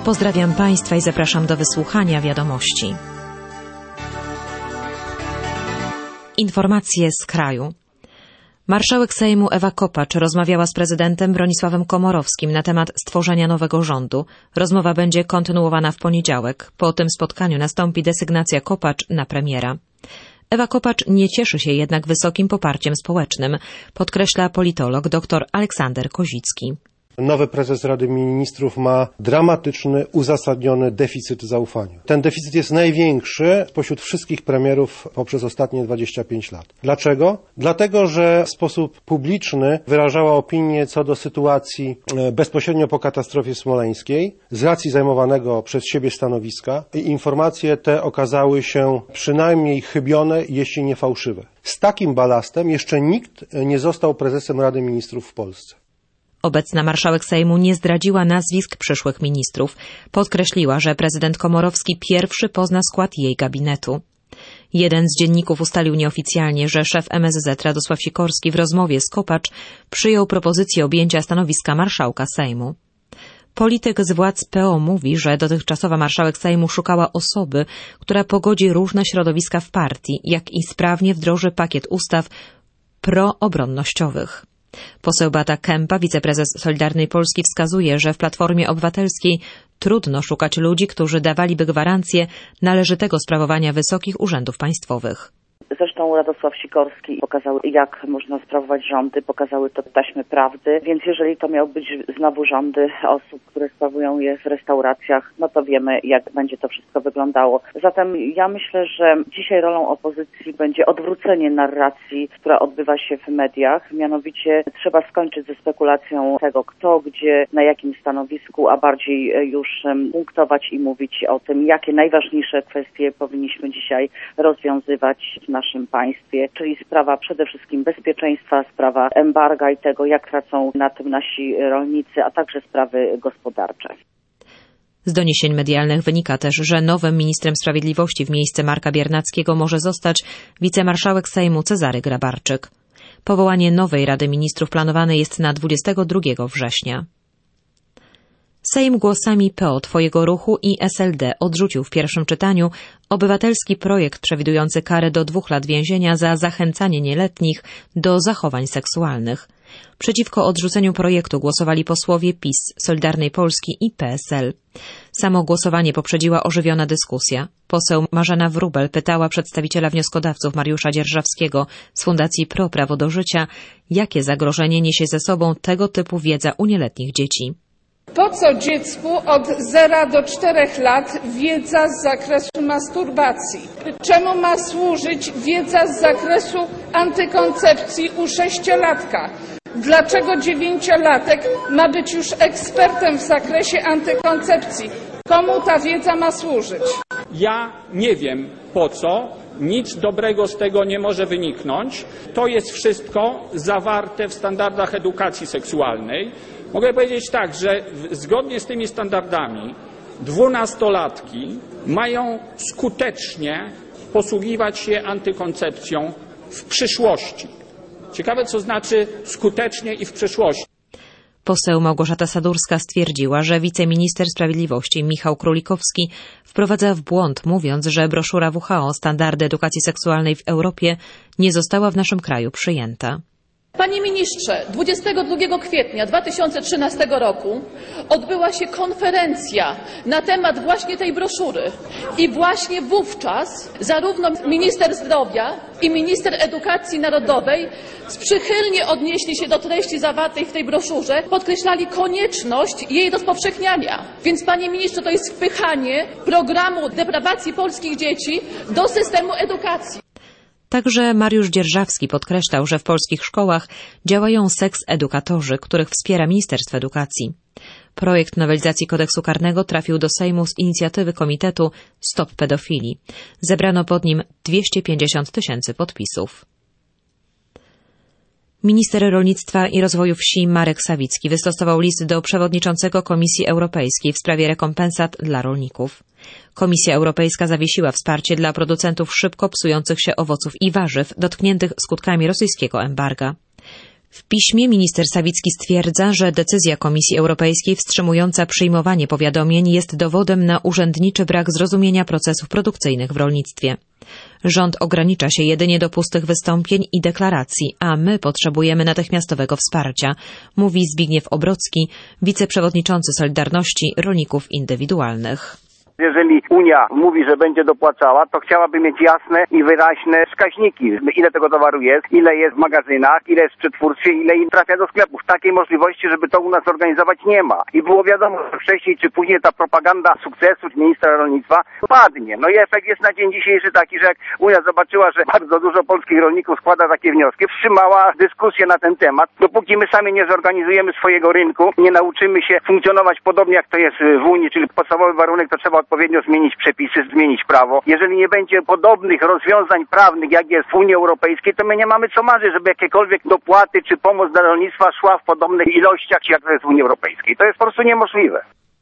Pozdrawiam Państwa i zapraszam do wysłuchania wiadomości. Informacje z kraju. Marszałek Sejmu Ewa Kopacz rozmawiała z prezydentem Bronisławem Komorowskim na temat stworzenia nowego rządu. Rozmowa będzie kontynuowana w poniedziałek. Po tym spotkaniu nastąpi desygnacja Kopacz na premiera. Ewa Kopacz nie cieszy się jednak wysokim poparciem społecznym, podkreśla politolog dr Aleksander Kozicki. Nowy prezes Rady Ministrów ma dramatyczny, uzasadniony deficyt zaufania. Ten deficyt jest największy spośród wszystkich premierów poprzez ostatnie 25 lat. Dlaczego? Dlatego, że w sposób publiczny wyrażała opinię co do sytuacji bezpośrednio po katastrofie smoleńskiej, z racji zajmowanego przez siebie stanowiska, i informacje te okazały się przynajmniej chybione, jeśli nie fałszywe. Z takim balastem jeszcze nikt nie został prezesem Rady Ministrów w Polsce. Obecna marszałek Sejmu nie zdradziła nazwisk przyszłych ministrów. Podkreśliła, że prezydent Komorowski pierwszy pozna skład jej gabinetu. Jeden z dzienników ustalił nieoficjalnie, że szef MSZ Radosław Sikorski w rozmowie z Kopacz przyjął propozycję objęcia stanowiska marszałka Sejmu. Polityk z władz PO mówi, że dotychczasowa marszałek Sejmu szukała osoby, która pogodzi różne środowiska w partii, jak i sprawnie wdroży pakiet ustaw proobronnościowych. Poseł Beata Kempa, wiceprezes Solidarnej Polski, wskazuje, że w Platformie Obywatelskiej trudno szukać ludzi, którzy dawaliby gwarancję należytego sprawowania wysokich urzędów państwowych. Zresztą Radosław Sikorski pokazał, jak można sprawować rządy, pokazały to taśmy prawdy, więc jeżeli to miały być znowu rządy osób, które sprawują je w restauracjach, no to wiemy, jak będzie to wszystko wyglądało. Zatem ja myślę, że dzisiaj rolą opozycji będzie odwrócenie narracji, która odbywa się w mediach, mianowicie trzeba skończyć ze spekulacją tego, kto, gdzie, na jakim stanowisku, a bardziej już punktować i mówić o tym, jakie najważniejsze kwestie powinniśmy dzisiaj rozwiązywać w naszym państwie, czyli sprawa przede wszystkim bezpieczeństwa, sprawa embarga i tego, jak tracą na tym nasi rolnicy, a także sprawy gospodarcze. Z doniesień medialnych wynika też, że nowym ministrem sprawiedliwości w miejsce Marka Biernackiego może zostać wicemarszałek Sejmu Cezary Grabarczyk. Powołanie nowej Rady Ministrów planowane jest na 22 września. Sejm głosami PO, Twojego Ruchu i SLD odrzucił w pierwszym czytaniu obywatelski projekt przewidujący karę do 2 lat więzienia za zachęcanie nieletnich do zachowań seksualnych. Przeciwko odrzuceniu projektu głosowali posłowie PiS, Solidarnej Polski i PSL. Samo głosowanie poprzedziła ożywiona dyskusja. Poseł Marzena Wróbel pytała przedstawiciela wnioskodawców Mariusza Dzierżawskiego z Fundacji Pro Prawo do Życia, jakie zagrożenie niesie ze sobą tego typu wiedza u nieletnich dzieci. Po co dziecku od 0 do 4 lat wiedza z zakresu masturbacji? Czemu ma służyć wiedza z zakresu antykoncepcji u 6-latka? Dlaczego 9-latek ma być już ekspertem w zakresie antykoncepcji? Komu ta wiedza ma służyć? Ja nie wiem po co. Nic dobrego z tego nie może wyniknąć. To jest wszystko zawarte w standardach edukacji seksualnej. Mogę powiedzieć tak, że zgodnie z tymi standardami 12-latki mają skutecznie posługiwać się antykoncepcją w przyszłości. Ciekawe, co znaczy skutecznie i w przyszłości. Poseł Małgorzata Sadurska stwierdziła, że wiceminister sprawiedliwości Michał Królikowski wprowadza w błąd, mówiąc, że broszura WHO Standardy edukacji seksualnej w Europie nie została w naszym kraju przyjęta. Panie ministrze, 22 kwietnia 2013 roku odbyła się konferencja na temat właśnie tej broszury i właśnie wówczas zarówno minister zdrowia i minister edukacji narodowej przychylnie odnieśli się do treści zawartej w tej broszurze, podkreślali konieczność jej rozpowszechniania. Więc panie ministrze, to jest wpychanie programu deprawacji polskich dzieci do systemu edukacji. Także Mariusz Dzierżawski podkreślał, że w polskich szkołach działają seks-edukatorzy, których wspiera Ministerstwo Edukacji. Projekt nowelizacji kodeksu karnego trafił do Sejmu z inicjatywy komitetu Stop Pedofilii. Zebrano pod nim 250 000 podpisów. Minister rolnictwa i rozwoju wsi Marek Sawicki wystosował list do przewodniczącego Komisji Europejskiej w sprawie rekompensat dla rolników. Komisja Europejska zawiesiła wsparcie dla producentów szybko psujących się owoców i warzyw dotkniętych skutkami rosyjskiego embarga. W piśmie minister Sawicki stwierdza, że decyzja Komisji Europejskiej wstrzymująca przyjmowanie powiadomień jest dowodem na urzędniczy brak zrozumienia procesów produkcyjnych w rolnictwie. Rząd ogranicza się jedynie do pustych wystąpień i deklaracji, a my potrzebujemy natychmiastowego wsparcia, mówi Zbigniew Obrocki, wiceprzewodniczący Solidarności Rolników Indywidualnych. Jeżeli Unia mówi, że będzie dopłacała, to chciałaby mieć jasne i wyraźne wskaźniki, ile tego towaru jest, ile jest w magazynach, ile jest w przetwórstwie, ile im trafia do sklepów. Takiej możliwości, żeby to u nas organizować, nie ma. I było wiadomo, że wcześniej czy później ta propaganda sukcesu ministra rolnictwa padnie. No i efekt jest na dzień dzisiejszy taki, że jak Unia zobaczyła, że bardzo dużo polskich rolników składa takie wnioski, wstrzymała dyskusję na ten temat. Dopóki my sami nie zorganizujemy swojego rynku, nie nauczymy się funkcjonować podobnie jak to jest w Unii, czyli podstawowy warunek to trzeba odpowiednio zmienić przepisy, zmienić prawo. Jeżeli nie będzie podobnych rozwiązań prawnych, jak jest w Unii Europejskiej, to my nie mamy co marzyć, żeby jakiekolwiek dopłaty czy pomoc dla rolnictwa szła w podobnych ilościach, jak to jest w Unii Europejskiej. To jest po prostu niemożliwe.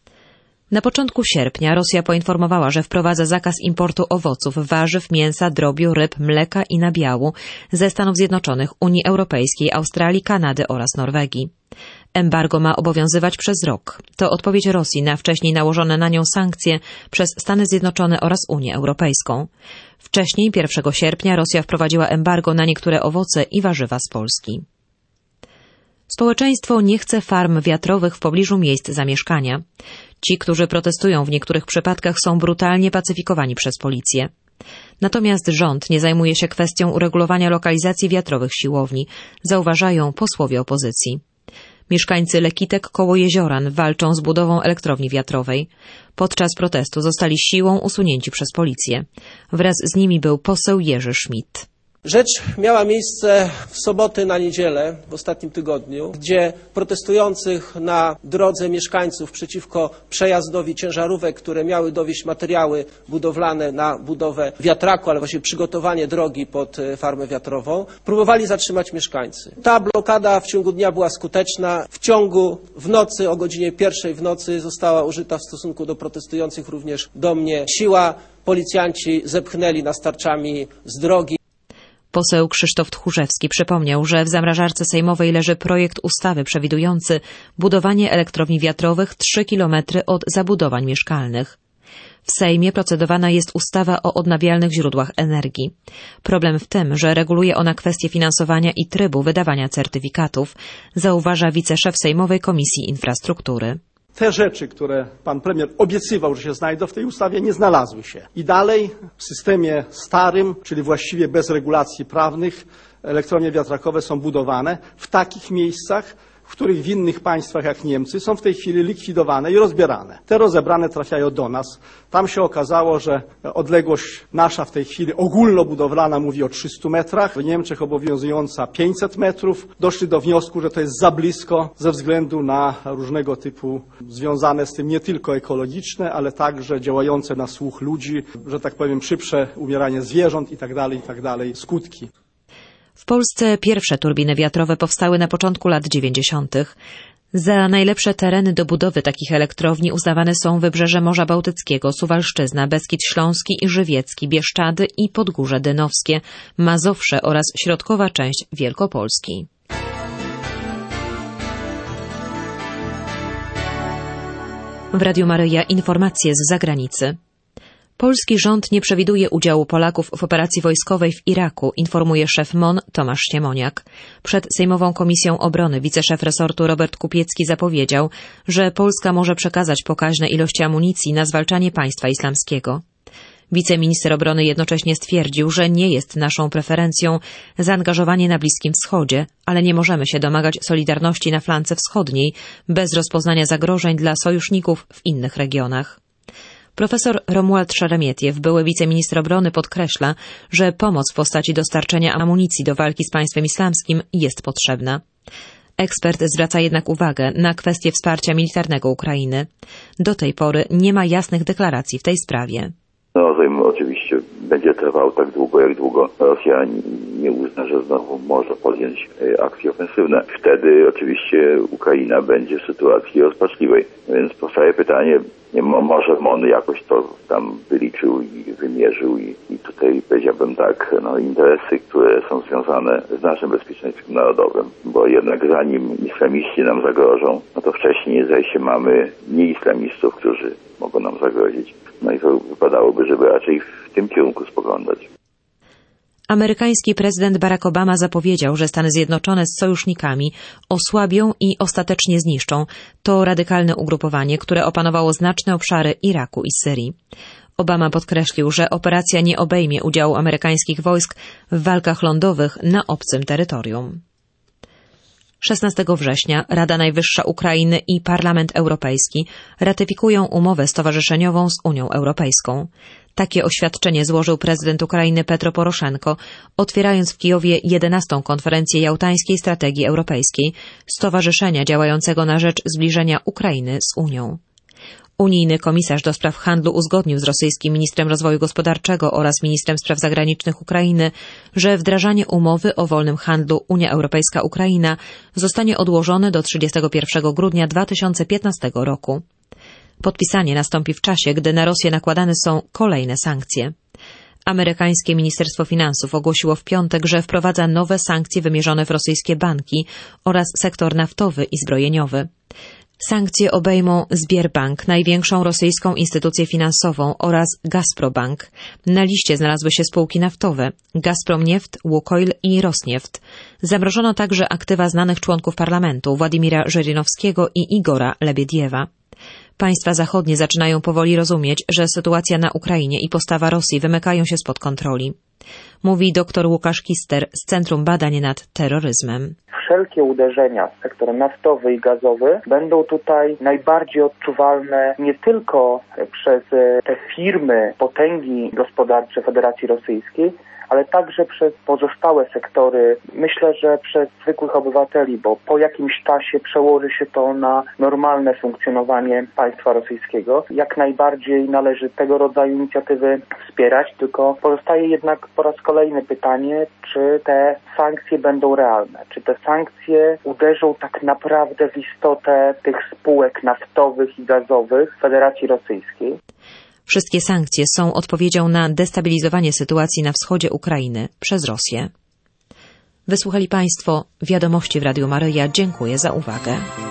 Na początku sierpnia Rosja poinformowała, że wprowadza zakaz importu owoców, warzyw, mięsa, drobiu, ryb, mleka i nabiału ze Stanów Zjednoczonych, Unii Europejskiej, Australii, Kanady oraz Norwegii. Embargo ma obowiązywać przez rok. To odpowiedź Rosji na wcześniej nałożone na nią sankcje przez Stany Zjednoczone oraz Unię Europejską. Wcześniej, 1 sierpnia, Rosja wprowadziła embargo na niektóre owoce i warzywa z Polski. Społeczeństwo nie chce farm wiatrowych w pobliżu miejsc zamieszkania. Ci, którzy protestują w niektórych przypadkach, są brutalnie pacyfikowani przez policję. Natomiast rząd nie zajmuje się kwestią uregulowania lokalizacji wiatrowych siłowni, zauważają posłowie opozycji. Mieszkańcy Lekitek koło Jezioran walczą z budową elektrowni wiatrowej. Podczas protestu zostali siłą usunięci przez policję. Wraz z nimi był poseł Jerzy Schmidt. Rzecz miała miejsce w soboty na niedzielę w ostatnim tygodniu, gdzie protestujących na drodze mieszkańców przeciwko przejazdowi ciężarówek, które miały dowieźć materiały budowlane na budowę wiatraku, ale właściwie przygotowanie drogi pod farmę wiatrową, próbowali zatrzymać mieszkańcy. Ta blokada w ciągu dnia była skuteczna. W nocy, o godzinie 1 w nocy została użyta w stosunku do protestujących również do mnie siła. Policjanci zepchnęli nas tarczami z drogi. Poseł Krzysztof Tchórzewski przypomniał, że w zamrażarce sejmowej leży projekt ustawy przewidujący budowanie elektrowni wiatrowych 3 kilometry od zabudowań mieszkalnych. W Sejmie procedowana jest ustawa o odnawialnych źródłach energii. Problem w tym, że reguluje ona kwestie finansowania i trybu wydawania certyfikatów, zauważa wiceszef Sejmowej Komisji Infrastruktury. Te rzeczy, które pan premier obiecywał, że się znajdą w tej ustawie, nie znalazły się. I dalej w systemie starym, czyli właściwie bez regulacji prawnych, elektrownie wiatrakowe są budowane w takich miejscach, w których w innych państwach jak Niemcy są w tej chwili likwidowane i rozbierane. Te rozebrane trafiają do nas. Tam się okazało, że odległość nasza w tej chwili ogólnobudowlana mówi o 300 metrach, w Niemczech obowiązująca 500 metrów. Doszli do wniosku, że to jest za blisko ze względu na różnego typu związane z tym nie tylko ekologiczne, ale także działające na słuch ludzi, że tak powiem szybsze umieranie zwierząt itd. skutki. W Polsce pierwsze turbiny wiatrowe powstały na początku lat 90. Za najlepsze tereny do budowy takich elektrowni uznawane są wybrzeże Morza Bałtyckiego, Suwalszczyzna, Beskid Śląski i Żywiecki, Bieszczady i Podgórze Dynowskie, Mazowsze oraz środkowa część Wielkopolski. W Radiu Maryja informacje z zagranicy. Polski rząd nie przewiduje udziału Polaków w operacji wojskowej w Iraku, informuje szef MON Tomasz Siemoniak. Przed Sejmową Komisją Obrony wiceszef resortu Robert Kupiecki zapowiedział, że Polska może przekazać pokaźne ilości amunicji na zwalczanie państwa islamskiego. Wiceminister obrony jednocześnie stwierdził, że nie jest naszą preferencją zaangażowanie na Bliskim Wschodzie, ale nie możemy się domagać solidarności na flance wschodniej bez rozpoznania zagrożeń dla sojuszników w innych regionach. Profesor Romuald Szeremietiew, były wiceminister obrony, podkreśla, że pomoc w postaci dostarczenia amunicji do walki z państwem islamskim jest potrzebna. Ekspert zwraca jednak uwagę na kwestię wsparcia militarnego Ukrainy. Do tej pory nie ma jasnych deklaracji w tej sprawie. Rozejm oczywiście będzie trwał tak długo, jak długo Rosja nie uzna, że znowu może podjąć akcje ofensywne. Wtedy oczywiście Ukraina będzie w sytuacji rozpaczliwej. Więc powstaje pytanie, może MON jakoś to tam wyliczył i wymierzył i tutaj powiedziałbym tak, interesy, które są związane z naszym bezpieczeństwem narodowym, bo jednak zanim islamiści nam zagrożą, to wcześniej zdaje się mamy nieislamistów, którzy mogą nam zagrozić. I to wypadałoby, żeby raczej w tym kierunku spoglądać. Amerykański prezydent Barack Obama zapowiedział, że Stany Zjednoczone z sojusznikami osłabią i ostatecznie zniszczą to radykalne ugrupowanie, które opanowało znaczne obszary Iraku i Syrii. Obama podkreślił, że operacja nie obejmie udziału amerykańskich wojsk w walkach lądowych na obcym terytorium. 16 września Rada Najwyższa Ukrainy i Parlament Europejski ratyfikują umowę stowarzyszeniową z Unią Europejską. Takie oświadczenie złożył prezydent Ukrainy Petro Poroszenko, otwierając w Kijowie 11. konferencję jałtańskiej strategii europejskiej, stowarzyszenia działającego na rzecz zbliżenia Ukrainy z Unią. Unijny komisarz do spraw handlu uzgodnił z rosyjskim ministrem rozwoju gospodarczego oraz ministrem spraw zagranicznych Ukrainy, że wdrażanie umowy o wolnym handlu Unia Europejska-Ukraina zostanie odłożone do 31 grudnia 2015 roku. Podpisanie nastąpi w czasie, gdy na Rosję nakładane są kolejne sankcje. Amerykańskie Ministerstwo Finansów ogłosiło w piątek, że wprowadza nowe sankcje wymierzone w rosyjskie banki oraz sektor naftowy i zbrojeniowy. Sankcje obejmą Sberbank, największą rosyjską instytucję finansową, oraz Gazprobank. Na liście znalazły się spółki naftowe Gazpromnieft, Łukoil i Rosnieft. Zamrożono także aktywa znanych członków parlamentu Władimira Żirinowskiego i Igora Lebiediewa. Państwa zachodnie zaczynają powoli rozumieć, że sytuacja na Ukrainie i postawa Rosji wymykają się spod kontroli. Mówi dr Łukasz Kister z Centrum Badań nad Terroryzmem. Wszelkie uderzenia w sektor naftowy i gazowy będą tutaj najbardziej odczuwalne nie tylko przez te firmy, potęgi gospodarcze Federacji Rosyjskiej, ale także przez pozostałe sektory, myślę, że przez zwykłych obywateli, bo po jakimś czasie przełoży się to na normalne funkcjonowanie państwa rosyjskiego. Jak najbardziej należy tego rodzaju inicjatywy wspierać, tylko pozostaje jednak po raz kolejny pytanie, czy te sankcje będą realne, czy te sankcje uderzą tak naprawdę w istotę tych spółek naftowych i gazowych Federacji Rosyjskiej. Wszystkie sankcje są odpowiedzią na destabilizowanie sytuacji na wschodzie Ukrainy przez Rosję. Wysłuchali Państwo wiadomości w Radiu Maryja. Dziękuję za uwagę.